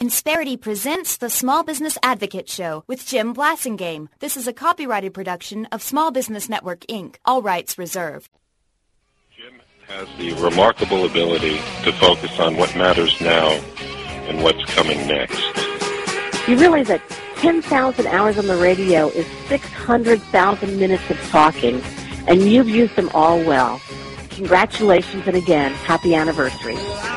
Insperity presents the Small Business Advocate Show with Jim Blasingame. This is a copyrighted production of Small Business Network, Inc., all rights reserved. Jim has the remarkable ability to focus on what matters now and what's coming next. You realize that 10,000 hours on the radio is 600,000 minutes of talking, and you've used them all well. Congratulations, and again, happy anniversary.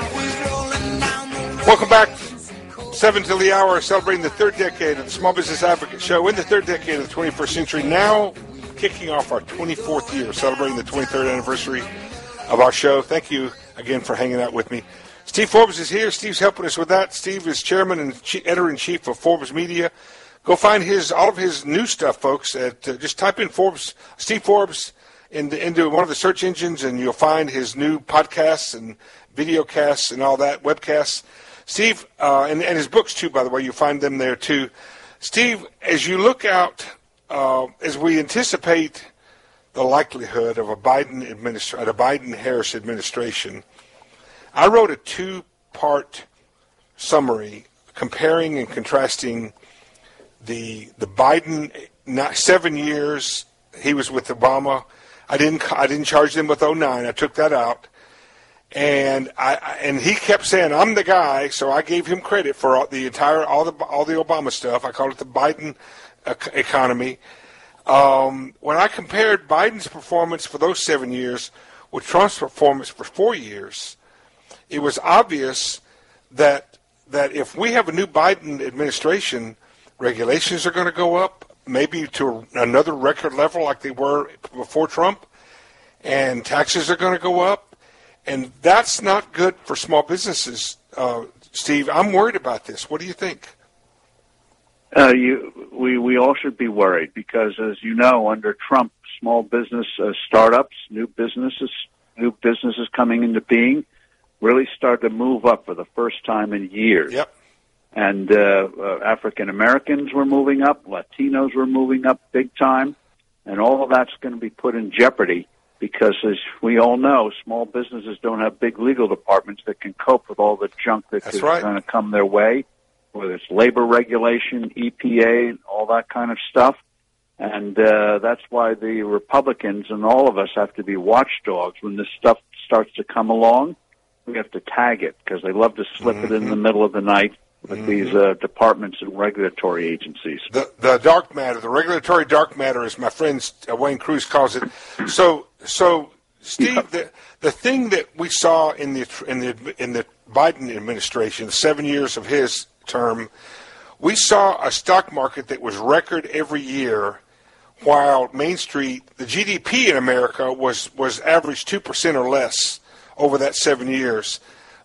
Welcome back. 7 till the hour, celebrating the third decade of the Small Business Advocate Show in the third decade of the 21st century, now kicking off our 24th year, celebrating the 23rd anniversary of our show. Thank you again for hanging out with me. Steve Forbes is here. Steve's helping us with that. Steve is chairman and editor-in-chief of Forbes Media. Go find all of his new stuff, folks. Just type in Steve Forbes into one of the search engines, and you'll find his new podcasts and videocasts and all that, webcasts. Steve, and his books, too, by the way, you'll find them there, too. Steve, as you look out, as we anticipate the likelihood of a Biden-Harris administration, I wrote a two-part summary comparing and contrasting the Biden 7 years he was with Obama. I didn't charge them with 09. I took that out. And he kept saying, I'm the guy, so I gave him credit for all the Obama stuff. I called it the Biden economy. When I compared Biden's performance for those 7 years with Trump's performance for 4 years, it was obvious that if we have a new Biden administration, regulations are going to go up, maybe to another record level like they were before Trump, and taxes are going to go up. And that's not good for small businesses, Steve. I'm worried about this. What do you think? We all should be worried because, as you know, under Trump, small business startups, new businesses coming into being, really started to move up for the first time in years. Yep. And African Americans were moving up, Latinos were moving up big time, and all of that's going to be put in jeopardy. Because, as we all know, small businesses don't have big legal departments that can cope with all the junk that is going to come their way, whether it's labor regulation, EPA, all that kind of stuff. And that's why the Republicans and all of us have to be watchdogs when this stuff starts to come along. We have to tag it because they love to slip it in the middle of the night with these departments and regulatory agencies. The dark matter, the regulatory dark matter, as my friend Wayne Cruz calls it. So Steve, the thing that we saw in the Biden administration, the 7 years of his term, we saw a stock market that was record every year, while Main Street, the GDP in America was average 2% or less over that 7 years.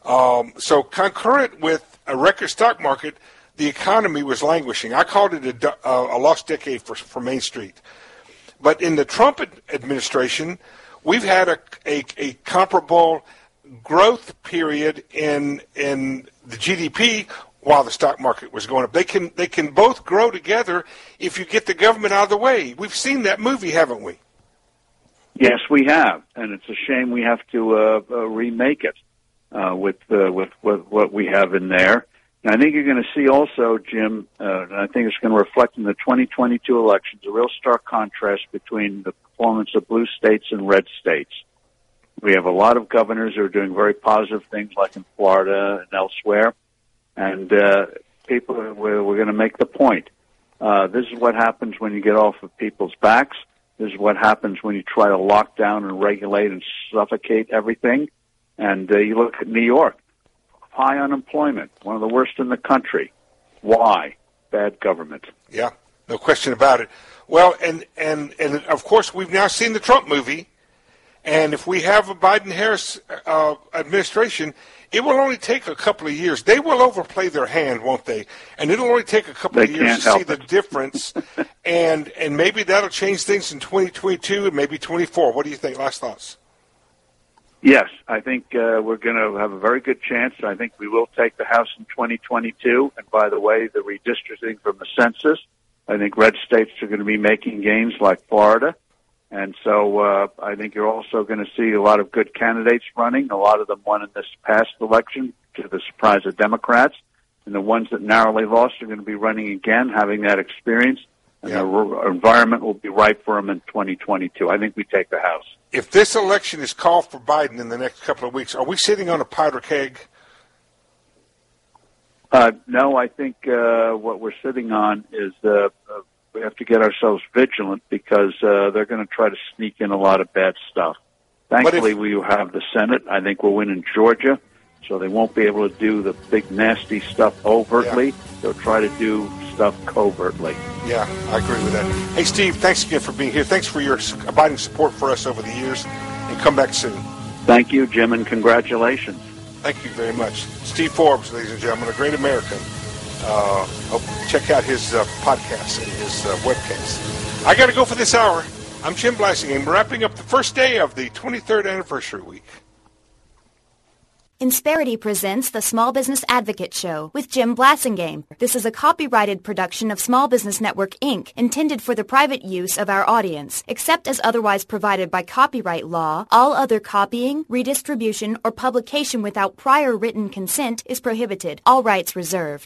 So concurrent with a record stock market, the economy was languishing. I called it a lost decade for Main Street. But in the Trump administration, we've had a comparable growth period in the GDP while the stock market was going up. They can both grow together if you get the government out of the way. We've seen that movie, haven't we? Yes, we have, and it's a shame we have to remake it with what we have in there. And I think you're going to see also, Jim, and I think it's going to reflect in the 2022 elections, a real stark contrast between the performance of blue states and red states. We have a lot of governors who are doing very positive things like in Florida and elsewhere. And we're going to make the point. This is what happens when you get off of people's backs. This is what happens when you try to lock down and regulate and suffocate everything. And you look at New York. High unemployment, one of the worst in the country. Why? Bad government. Yeah, no question about it. Well, and of course, we've now seen the Trump movie, and if we have a Biden-Harris administration, it will only take a couple of years. They will overplay their hand, won't they? And it'll only take a couple of years to see the difference, and maybe that'll change things in 2022 and maybe 24. What do you think? Last thoughts? Yes, I think we're going to have a very good chance. I think we will take the House in 2022. And by the way, the redistricting from the census, I think red states are going to be making gains like Florida. And so I think you're also going to see a lot of good candidates running. A lot of them won in this past election to the surprise of Democrats. and the ones that narrowly lost are going to be running again, having that experience, and the environment will be right for them in 2022. I think we take the House. If this election is called for Biden in the next couple of weeks, are we sitting on a powder keg? No, I think what we're sitting on is we have to get ourselves vigilant because they're going to try to sneak in a lot of bad stuff. Thankfully, we have the Senate. I think we'll win in Georgia, so they won't be able to do the big, nasty stuff overtly. Yeah. They'll try to do stuff covertly. Yeah, I agree with that. Hey, Steve, thanks again for being here. Thanks for your abiding support for us over the years, and come back soon. Thank you, Jim, and congratulations. Thank you very much. Steve Forbes, ladies and gentlemen, a great American. Check out his podcast and his webcast. I got to go for this hour. I'm Jim Blasingame, wrapping up the first day of the 23rd anniversary week. Insperity presents the Small Business Advocate Show with Jim Blasingame. This is a copyrighted production of Small Business Network, Inc., intended for the private use of our audience. Except as otherwise provided by copyright law, all other copying, redistribution, or publication without prior written consent is prohibited. All rights reserved.